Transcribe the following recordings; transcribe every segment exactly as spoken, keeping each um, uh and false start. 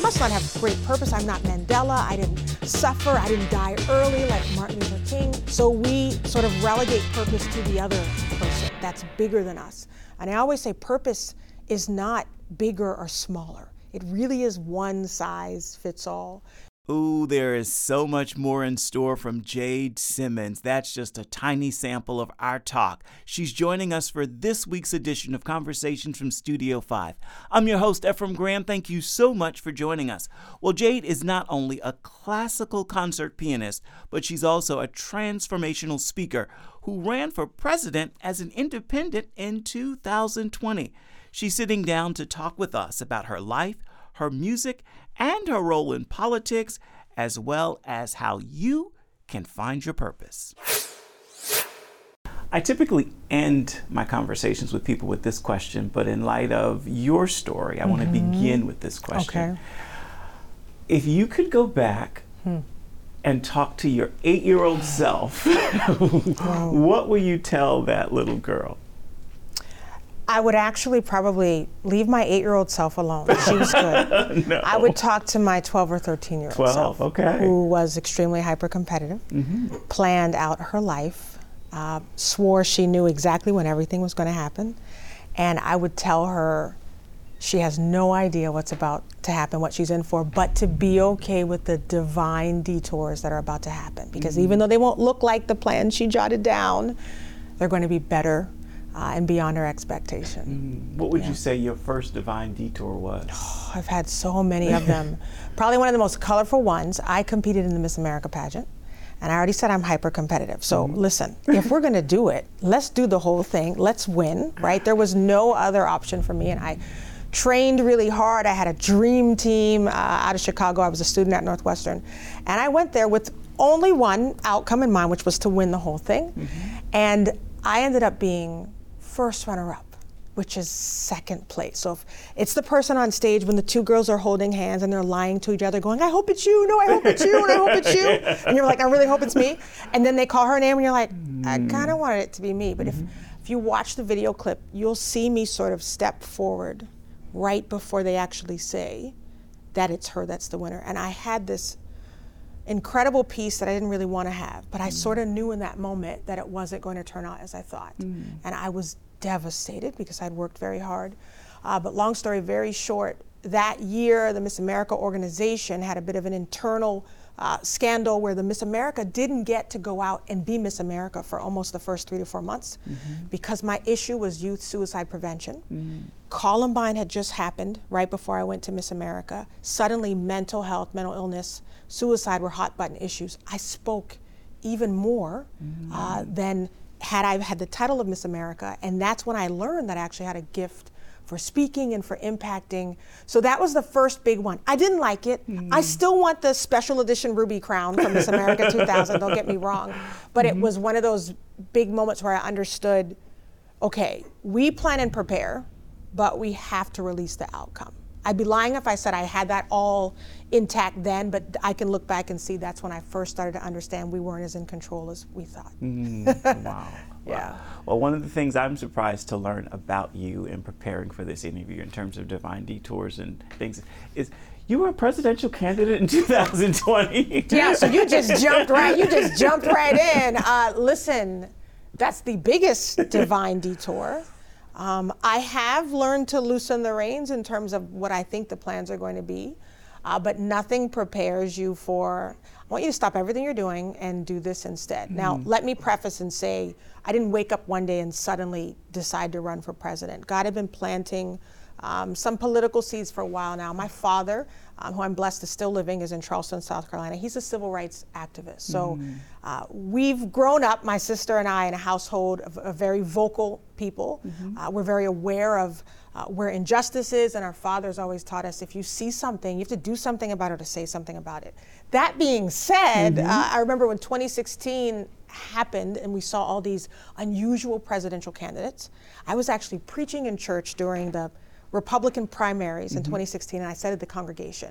must not have great purpose. I'm not Mandela. I didn't suffer. I didn't die early like Martin Luther King. So we sort of relegate purpose to the other person that's bigger than us. And I always say purpose is not bigger or smaller. It really is one size fits all. Ooh, there is so much more in store from Jade Simmons. That's just a tiny sample of our talk. She's joining us for this week's edition of Conversations from Studio five. I'm your host, Ephraim Graham. Thank you so much for joining us. Well, Jade is not only a classical concert pianist, but she's also a transformational speaker who ran for president as an independent in two thousand twenty. She's sitting down to talk with us about her life, her music, and her role in politics, as well as how you can find your purpose. I typically end my conversations with people with this question, but in light of your story, I mm-hmm. want to begin with this question. Okay. If you could go back hmm. and talk to your eight-year-old self, what will you tell that little girl? I would actually probably leave my eight-year-old self alone. She was good. No. I would talk to my twelve or thirteen-year-old twelve, self, okay. who was extremely hyper-competitive, mm-hmm. planned out her life, uh, swore she knew exactly when everything was going to happen, and I would tell her she has no idea what's about to happen, what she's in for, but to be okay with the divine detours that are about to happen. Because mm-hmm. even though they won't look like the plan she jotted down, they're going to be better Uh, and beyond her expectation. Mm. What would yeah. you say your first divine detour was? Oh, I've had so many of them. Probably one of the most colorful ones. I competed in the Miss America pageant, and I already said I'm hyper competitive. So mm-hmm. listen, if we're gonna do it, let's do the whole thing. Let's win, right? There was no other option for me, and I trained really hard. I had a dream team uh, out of Chicago. I was a student at Northwestern, and I went there with only one outcome in mind, which was to win the whole thing. Mm-hmm. And I ended up being first runner-up, which is second place. So if it's the person on stage when the two girls are holding hands and they're lying to each other going, I hope it's you, no, I hope it's you, and I hope it's you. And you're like, I really hope it's me. And then they call her name and you're like, I kind of wanted it to be me. But mm-hmm. if, if you watch the video clip, you'll see me sort of step forward right before they actually say that it's her that's the winner. And I had this incredible piece that I didn't really want to have, but I mm. sort of knew in that moment that it wasn't going to turn out as I thought. Mm. And I was devastated because I'd worked very hard. Uh, but long story very short, that year the Miss America organization had a bit of an internal uh, scandal where the Miss America didn't get to go out and be Miss America for almost the first three to four months mm-hmm. because my issue was youth suicide prevention. Mm-hmm. Columbine had just happened right before I went to Miss America. Suddenly mental health, mental illness, suicide were hot button issues. I spoke even more mm-hmm. uh, than had I had the title of Miss America, and that's when I learned that I actually had a gift for speaking and for impacting. So that was the first big one. I didn't like it. Mm-hmm. I still want the special edition ruby crown from Miss America two thousand, don't get me wrong. But mm-hmm. it was one of those big moments where I understood, okay, we plan and prepare, but we have to release the outcome. I'd be lying if I said I had that all intact then, but I can look back and see that's when I first started to understand we weren't as in control as we thought. Mm, wow. Yeah. Wow. Well, one of the things I'm surprised to learn about you in preparing for this interview in terms of divine detours and things is you were a presidential candidate in two thousand twenty. Yeah, so you just jumped right, you just jumped right in. Uh, listen, that's the biggest divine detour. Um, I have learned to loosen the reins in terms of what I think the plans are going to be, uh, but nothing prepares you for, I want you to stop everything you're doing and do this instead. Mm. Now, let me preface and say, I didn't wake up one day and suddenly decide to run for president. God had been planting um, some political seeds for a while now. My father, um, who I'm blessed is still living, is in Charleston, South Carolina. He's a civil rights activist. So mm. uh, we've grown up, my sister and I, in a household of, of very vocal people. Mm-hmm. Uh, we're very aware of uh, where injustice is, and our fathers always taught us if you see something, you have to do something about it or say something about it. That being said, mm-hmm. uh, I remember when twenty sixteen happened and we saw all these unusual presidential candidates. I was actually preaching in church during the Republican primaries mm-hmm. in twenty sixteen, and I said to the congregation,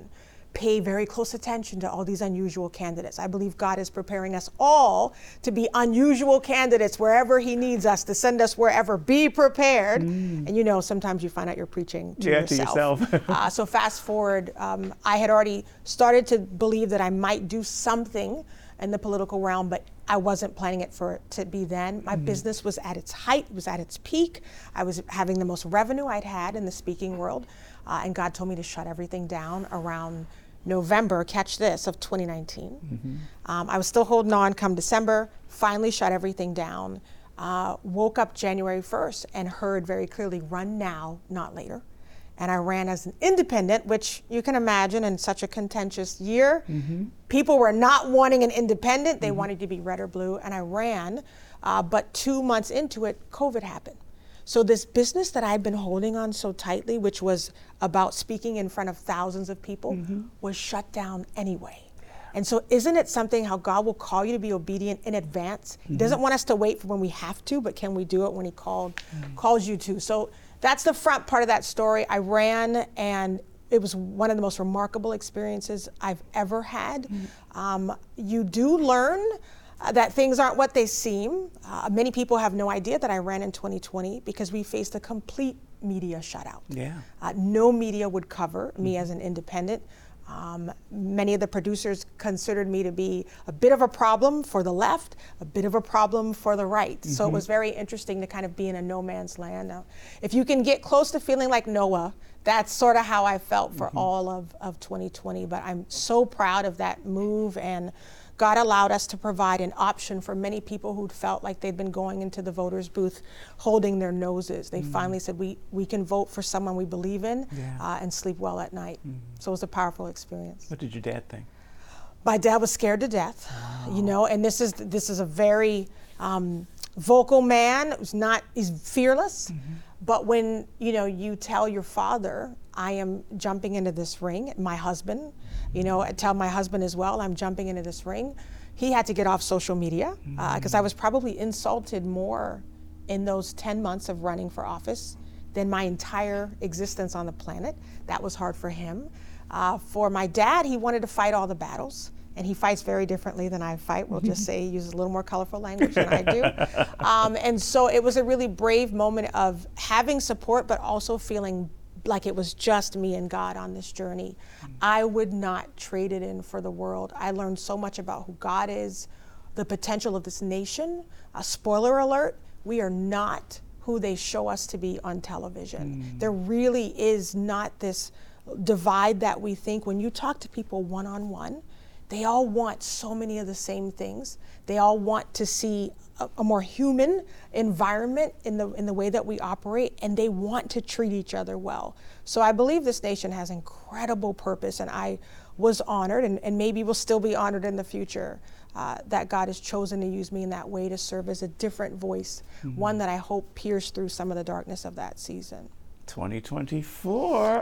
pay very close attention to all these unusual candidates. I believe God is preparing us all to be unusual candidates wherever he needs us, to send us wherever. Be prepared. Mm. And you know, sometimes you find out you're preaching to yeah, yourself. To yourself. uh, so fast forward, um, I had already started to believe that I might do something in the political realm, but I wasn't planning it for it to be then. My mm. business was at its height, it was at its peak. I was having the most revenue I'd had in the speaking world. Uh, and God told me to shut everything down around November, catch this, of twenty nineteen. Mm-hmm. Um, I was still holding on come December, finally shut everything down. Uh, woke up January first and heard very clearly, run now, not later. And I ran as an independent, which you can imagine in such a contentious year. Mm-hmm. People were not wanting an independent, they mm-hmm. wanted to be red or blue, and I ran. Uh, but two months into it, COVID happened. So this business that I'd been holding on so tightly, which was about speaking in front of thousands of people, mm-hmm. was shut down anyway. And so isn't it something how God will call you to be obedient in advance? Mm-hmm. He doesn't want us to wait for when we have to, but can we do it when he called, mm-hmm. calls you to? So that's the front part of that story. I ran, and it was one of the most remarkable experiences I've ever had. Mm-hmm. Um, you do learn Uh, that things aren't what they seem. Uh, many people have no idea that I ran in twenty twenty because we faced a complete media shutout. Yeah. Uh, no media would cover me mm-hmm. as an independent. Um, many of the producers considered me to be a bit of a problem for the left, a bit of a problem for the right. Mm-hmm. So it was very interesting to kind of be in a no man's land. Now, if you can get close to feeling like Noah, that's sort of how I felt for mm-hmm. all of, of twenty twenty. But I'm so proud of that move, and God allowed us to provide an option for many people who'd felt like they'd been going into the voters booth holding their noses. They mm. finally said, we, we can vote for someone we believe in yeah. uh, and sleep well at night. Mm. So it was a powerful experience. What did your dad think? My dad was scared to death, oh. you know, and this is this is a very um, vocal man. It was not, he's fearless. Mm-hmm. But when, you know, you tell your father, I am jumping into this ring, my husband, you know, I tell my husband as well, I'm jumping into this ring. He had to get off social media because uh, I was probably insulted more in those ten months of running for office than my entire existence on the planet. That was hard for him. Uh, for my dad, he wanted to fight all the battles. And he fights very differently than I fight. We'll just say he uses a little more colorful language than I do. Um, and so it was a really brave moment of having support, but also feeling like it was just me and God on this journey. Mm. I would not trade it in for the world. I learned so much about who God is, the potential of this nation. A spoiler alert, we are not who they show us to be on television. Mm. There really is not this divide that we think. When you talk to people one-on-one, they all want so many of the same things. They all want to see a, a more human environment in the in the way that we operate, and they want to treat each other well. So I believe this nation has incredible purpose, and I was honored, and, and maybe will still be honored in the future, uh, that God has chosen to use me in that way to serve as a different voice, mm-hmm. one that I hope pierced through some of the darkness of that season. twenty twenty-four.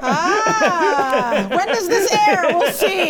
Ah, when does this air? We'll see.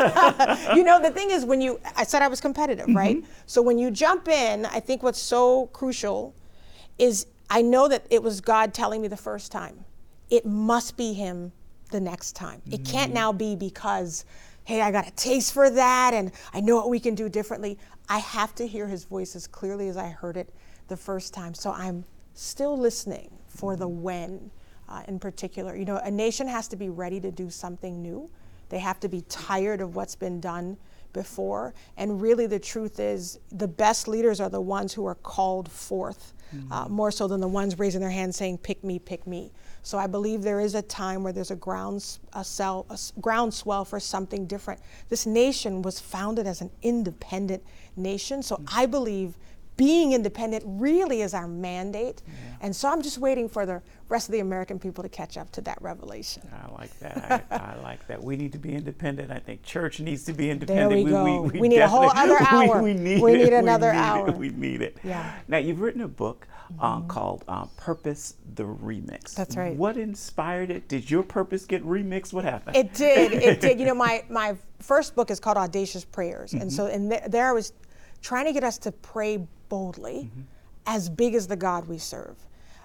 You know, the thing is, when you, I said I was competitive, mm-hmm. right? So when you jump in, I think what's so crucial is I know that it was God telling me the first time. It must be him the next time. Mm-hmm. It can't now be because, hey, I got a taste for that and I know what we can do differently. I have to hear his voice as clearly as I heard it the first time. So I'm still listening for the when. Uh, in particular, you know, a nation has to be ready to do something new. They have to be tired of what's been done before. And really the truth is the best leaders are the ones who are called forth, mm-hmm. uh, more so than the ones raising their hands saying, pick me, pick me. So I believe there is a time where there's a, grounds, a, cell, a groundswell for something different. This nation was founded as an independent nation. So mm-hmm. I believe being independent really is our mandate. Yeah. And so I'm just waiting for the rest of the American people to catch up to that revelation. I like that. I, I like that. We need to be independent. I think church needs to be independent. There we, we go. We, we, we need a whole other hour. We, we need, we need it. another we need hour. It. We need it. Yeah. Now, you've written a book mm-hmm. uh, called uh, Purpose the Remix. That's right. What inspired it? Did your purpose get remixed? What happened? It did. It did. You know, my, my first book is called Audacious Prayers. Mm-hmm. And so in th- there I was trying to get us to pray boldly. Mm-hmm. as big as the God we serve.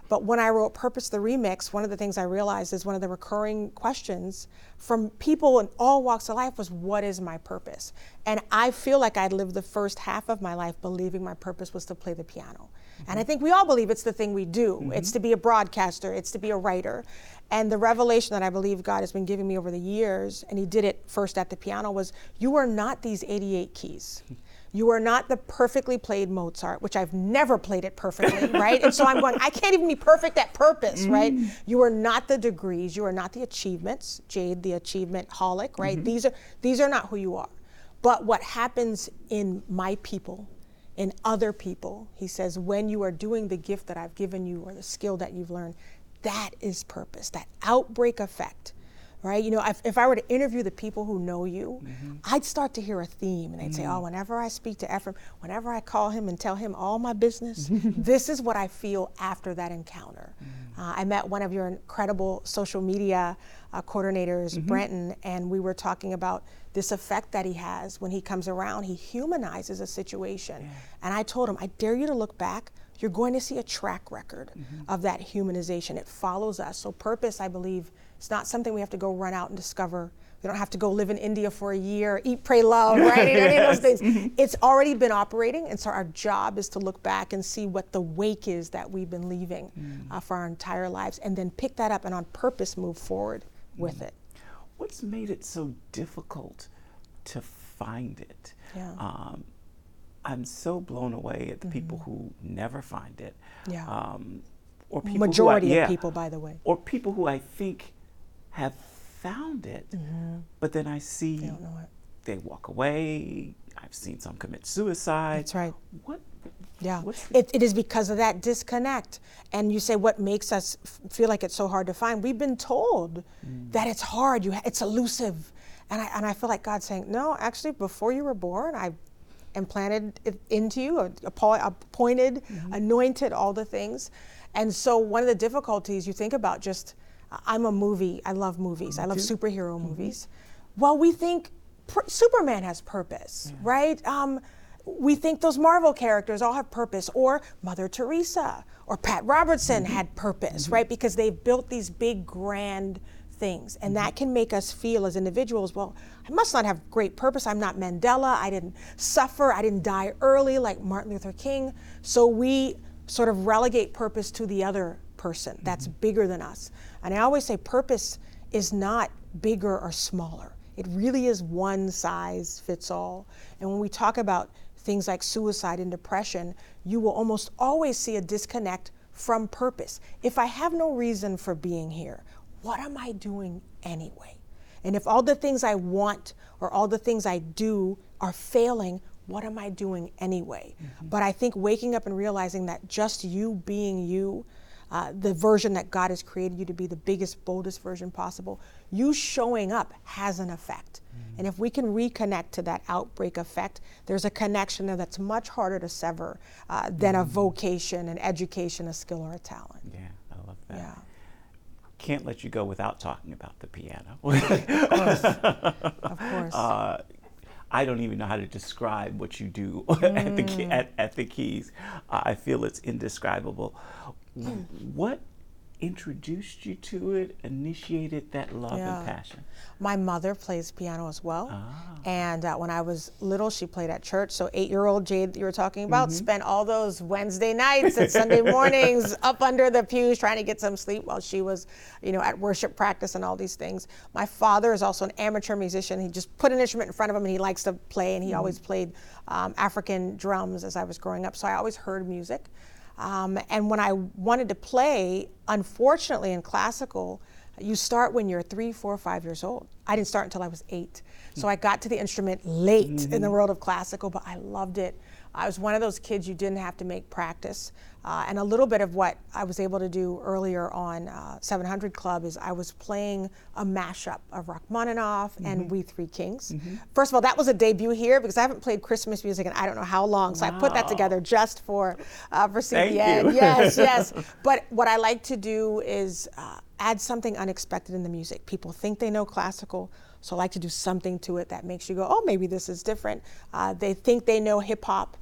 But when I wrote Purpose the Remix, one of the things I realized is one of the recurring questions from people in all walks of life was, what is my purpose? And I feel like I'd lived the first half of my life believing my purpose was to play the piano. Mm-hmm. And I think we all believe it's the thing we do. Mm-hmm. It's to be a broadcaster, it's to be a writer. And the revelation that I believe God has been giving me over the years, and he did it first at the piano, was you are not these eighty-eight keys. You are not the perfectly played Mozart, which I've never played it perfectly, right? And so I'm going, I can't even be perfect at Purpose, mm. right? You are not the degrees, you are not the achievements, Jade, the achievement holic, right? Mm-hmm. These are these are not who you are. But what happens in my people, in other people, he says, when you are doing the gift that I've given you or the skill that you've learned, that is purpose, that outbreak effect. Right? You know, if, if I were to interview the people who know you, mm-hmm. I'd start to hear a theme, and they'd mm-hmm. say, oh, whenever I speak to Ephraim, whenever I call him and tell him all my business, this is what I feel after that encounter. Mm-hmm. Uh, I met one of your incredible social media uh, coordinators, mm-hmm. Brenton, and we were talking about this effect that he has when he comes around. He humanizes a situation. Yeah. And I told him, I dare you to look back. You're going to see a track record mm-hmm. of that humanization. It follows us. So purpose, I believe, it's not something we have to go run out and discover. We don't have to go live in India for a year, eat, pray, love, right? Any of those things. Mm-hmm. It's already been operating, and so our job is to look back and see what the wake is that we've been leaving mm. uh, for our entire lives, and then pick that up and on purpose move forward mm. with it. What's made it so difficult to find it? Yeah. Um, I'm so blown away at the mm-hmm. people who never find it. Yeah. Um, or people Majority who I, yeah, of people, by the way. Or people who I think have found it, mm-hmm. but then I see they don't know it. They walk away. I've seen some commit suicide. That's right. What? Yeah, it, it is because of that disconnect. And you say, what makes us f- feel like it's so hard to find? We've been told mm. that it's hard, you ha- it's elusive. And I, and I feel like God's saying, no, actually, before you were born, I implanted it into you, appointed, mm-hmm. anointed, all the things. And so one of the difficulties you think about just, I'm a movie, I love movies, I love superhero mm-hmm. movies. Well, we think pr- Superman has purpose, yeah. right? Um, we think those Marvel characters all have purpose, or Mother Teresa, or Pat Robertson mm-hmm. had purpose, mm-hmm. right? Because they've built these big, grand things. And mm-hmm. that can make us feel as individuals, well, I must not have great purpose. I'm not Mandela. I didn't suffer. I didn't die early like Martin Luther King. So we sort of relegate purpose to the other person that's mm-hmm. bigger than us. And I always say purpose is not bigger or smaller. It really is one size fits all. And when we talk about things like suicide and depression, you will almost always see a disconnect from purpose. If I have no reason for being here, what am I doing anyway? And if all the things I want or all the things I do are failing, what am I doing anyway? Mm-hmm. But I think waking up and realizing that just you being you, uh, the version that God has created you to be, the biggest, boldest version possible, you showing up has an effect. Mm-hmm. And if we can reconnect to that outbreak effect, there's a connection there that's much harder to sever uh, than mm-hmm. a vocation, an education, a skill, or a talent. Yeah, I love that. Yeah. Can't let you go without talking about the piano. Of course. Of course. Uh, I don't even know how to describe what you do mm. at the key, at, at the keys. Uh, I feel it's indescribable. Mm. What introduced you to it, initiated that love yeah. and passion? My mother plays piano as well. Ah. And uh, when I was little, she played at church. So eight-year-old Jade that you were talking about mm-hmm. spent all those Wednesday nights and Sunday mornings up under the pews trying to get some sleep while she was, you know, at worship practice and all these things. My father is also an amateur musician. He just put an instrument in front of him and he likes to play, and he mm-hmm. always played um, African drums as I was growing up. So I always heard music. Um, and when I wanted to play, unfortunately in classical, you start when you're three, four, five years old. I didn't start until I was eight. So I got to the instrument late mm-hmm. in the world of classical, but I loved it. I was one of those kids you didn't have to make practice. Uh, and a little bit of what I was able to do earlier on uh, seven hundred Club is I was playing a mashup of Rachmaninoff mm-hmm. and We Three Kings. Mm-hmm. First of all, that was a debut here because I haven't played Christmas music in I don't know how long. So wow. I put that together just for uh, for C P N. Thank you. Yes, yes. But what I like to do is uh, add something unexpected in the music. People think they know classical, so I like to do something to it that makes you go, oh, maybe this is different. Uh, they think they know hip hop,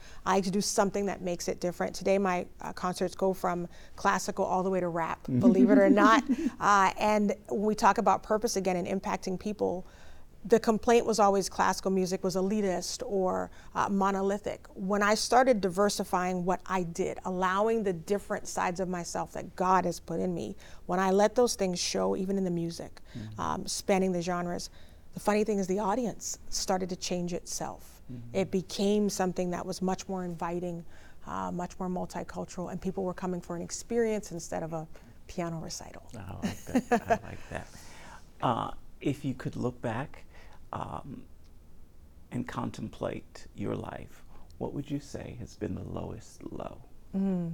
I like to do something that makes it different. Today my uh, concerts go from classical all the way to rap, believe it or not. Uh, and when we talk about purpose again and impacting people, the complaint was always classical music was elitist or uh, monolithic. When I started diversifying what I did, allowing the different sides of myself that God has put in me, when I let those things show, even in the music, mm-hmm. um, spanning the genres, the funny thing is the audience started to change itself. Mm-hmm. It became something that was much more inviting, uh, much more multicultural, and people were coming for an experience instead of a piano recital. I like that. I like that. Uh, if you could look back Um, and contemplate your life, what would you say has been the lowest low? Mm.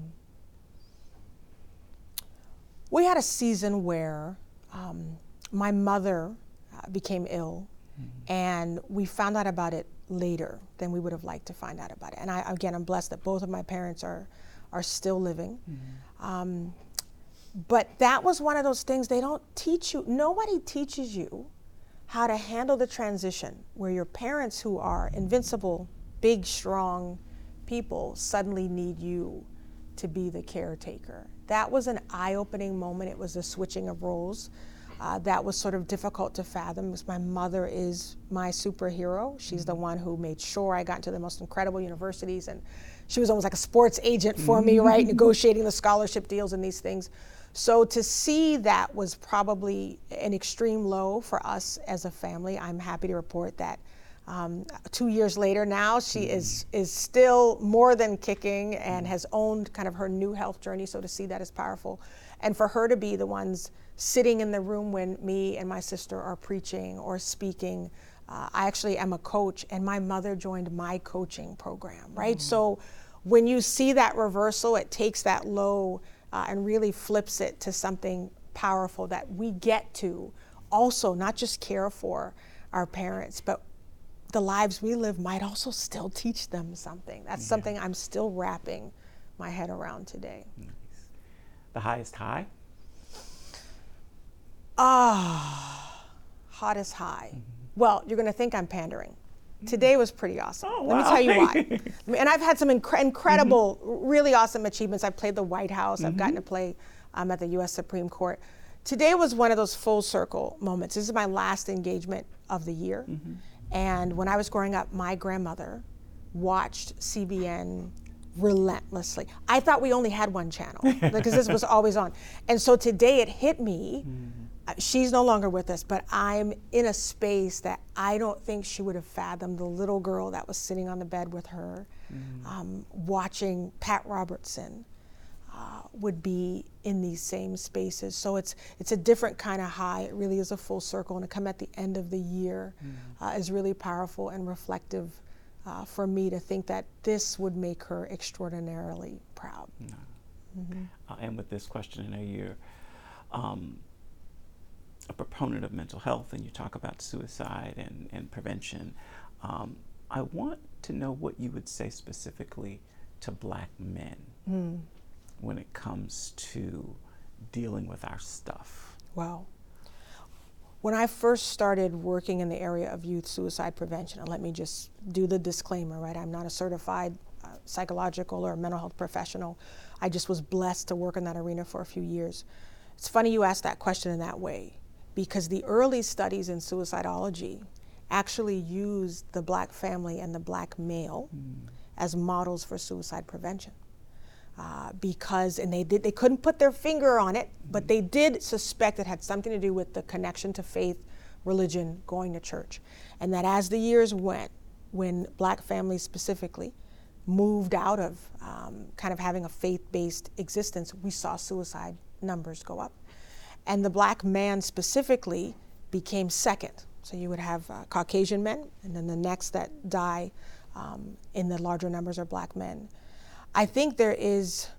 We had a season where um, my mother uh, became ill, mm-hmm. and we found out about it later than we would have liked to find out about it. And I, again, I'm blessed that both of my parents are are still living. Mm-hmm. Um, but that was one of those things they don't teach you. Nobody teaches you how to handle the transition where your parents, who are invincible, big, strong people, suddenly need you to be the caretaker. That was an eye-opening moment. It was a switching of roles. Uh, that was sort of difficult to fathom because my mother is my superhero. She's the one who made sure I got into the most incredible universities, and she was almost like a sports agent for me, right? Negotiating the scholarship deals and these things. So to see that was probably an extreme low for us as a family. I'm happy to report that um, two years later now, she mm-hmm. is is still more than kicking and has owned kind of her new health journey. So to see that is powerful. And for her to be the ones sitting in the room when me and my sister are preaching or speaking. Uh, I actually am a coach, and my mother joined my coaching program, right? Mm-hmm. So when you see that reversal, it takes that low Uh, and really flips it to something powerful that we get to also not just care for our parents, but the lives we live might also still teach them something. That's yeah. something I'm still wrapping my head around today. Nice. The highest high? Ah, hottest high. Mm-hmm. Well, you're going to think I'm pandering. Today was pretty awesome. Oh, Let wow. me tell you why. And I've had some incre- incredible, mm-hmm. really awesome achievements. I've played the White House. Mm-hmm. I've gotten to play um, at the U S Supreme Court. Today was one of those full circle moments. This is my last engagement of the year. Mm-hmm. And when I was growing up, my grandmother watched C B N relentlessly. I thought we only had one channel because this was always on. And so today it hit me. Mm-hmm. She's no longer with us, but I'm in a space that I don't think she would have fathomed. The little girl that was sitting on the bed with her, mm. um, watching Pat Robertson, uh, would be in these same spaces. So it's it's a different kind of high. It really is a full circle, and to come at the end of the year mm. uh, is really powerful and reflective uh, for me to think that this would make her extraordinarily proud. No. Mm-hmm. Uh, and with this question, I know you're um, a proponent of mental health, and you talk about suicide and, and prevention. Um, I want to know what you would say specifically to Black men mm. when it comes to dealing with our stuff. Wow. When I first started working in the area of youth suicide prevention, and let me just do the disclaimer, right? I'm not a certified uh, psychological or mental health professional. I just was blessed to work in that arena for a few years. It's funny you asked that question in that way, because the early studies in suicidology actually used the Black family and the Black male mm. as models for suicide prevention. Uh, because, and they did, they couldn't put their finger on it, mm. but they did suspect it had something to do with the connection to faith, religion, going to church. And that as the years went, when Black families specifically moved out of um, kind of having a faith-based existence, we saw suicide numbers go up. And the Black man specifically became second. So you would have uh, Caucasian men, and then the next that die um, in the larger numbers are Black men. I think there is,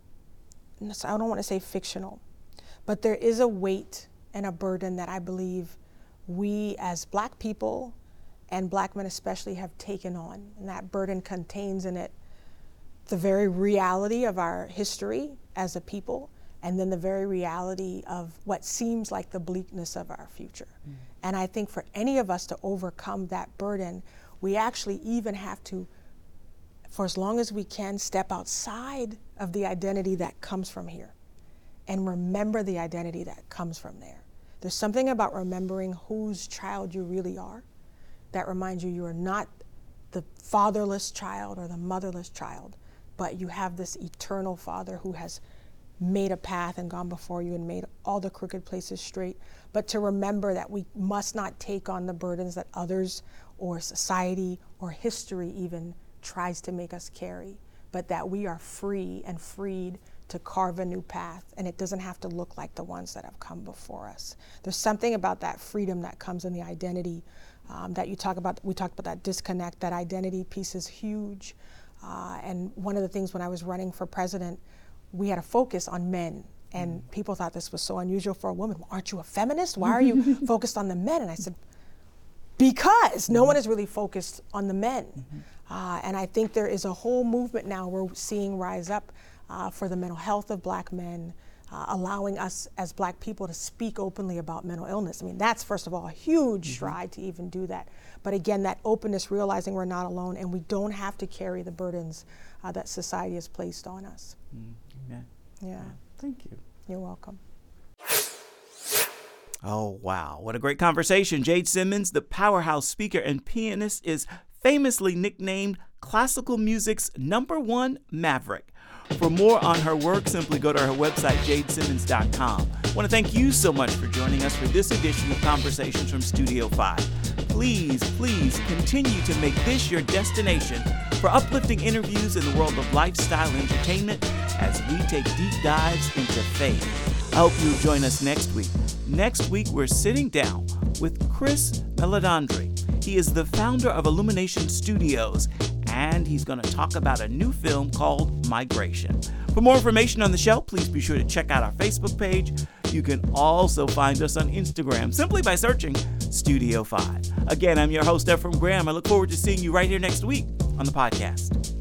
I don't want to say fictional, but there is a weight and a burden that I believe we as Black people and Black men especially have taken on. And that burden contains in it the very reality of our history as a people, and then the very reality of what seems like the bleakness of our future. Mm. And I think for any of us to overcome that burden, we actually even have to for as long as we can, step outside of the identity that comes from here and remember the identity that comes from there. There's something about remembering whose child you really are that reminds you you are not the fatherless child or the motherless child, but you have this eternal Father who has made a path and gone before you and made all the crooked places straight. But to remember that we must not take on the burdens that others or society or history even tries to make us carry, but that we are free and freed to carve a new path, and it doesn't have to look like the ones that have come before us. There's something about that freedom that comes in the identity um, that you talk about. We talked about that disconnect. That identity piece is huge. Uh, and one of the things when I was running for president, we had a focus on men, and mm. people thought this was so unusual for a woman. Well, aren't you a feminist? Why are you focused on the men? And I said, because no one is really focused on the men. Mm-hmm. Uh, and I think there is a whole movement now we're seeing rise up uh, for the mental health of Black men, uh, allowing us as Black people to speak openly about mental illness. I mean, that's first of all a huge mm-hmm. stride to even do that. But again, that openness, realizing we're not alone and we don't have to carry the burdens uh, that society has placed on us. Mm, amen. Yeah. Yeah. Thank you. You're welcome. Oh, wow. What a great conversation. Jade Simmons, the powerhouse speaker and pianist, is famously nicknamed classical music's number one maverick. For more on her work, simply go to her website, jade simmons dot com. I want to thank you so much for joining us for this edition of Conversations from Studio five. Please, please continue to make this your destination for uplifting interviews in the world of lifestyle entertainment as we take deep dives into faith. I hope you'll join us next week. Next week, we're sitting down with Chris Meledandri. He is the founder of Illumination Studios, and he's going to talk about a new film called Migration. For more information on the show, please be sure to check out our Facebook page. You can also find us on Instagram simply by searching Studio five. Again, I'm your host, Ephraim Graham. I look forward to seeing you right here next week on the podcast.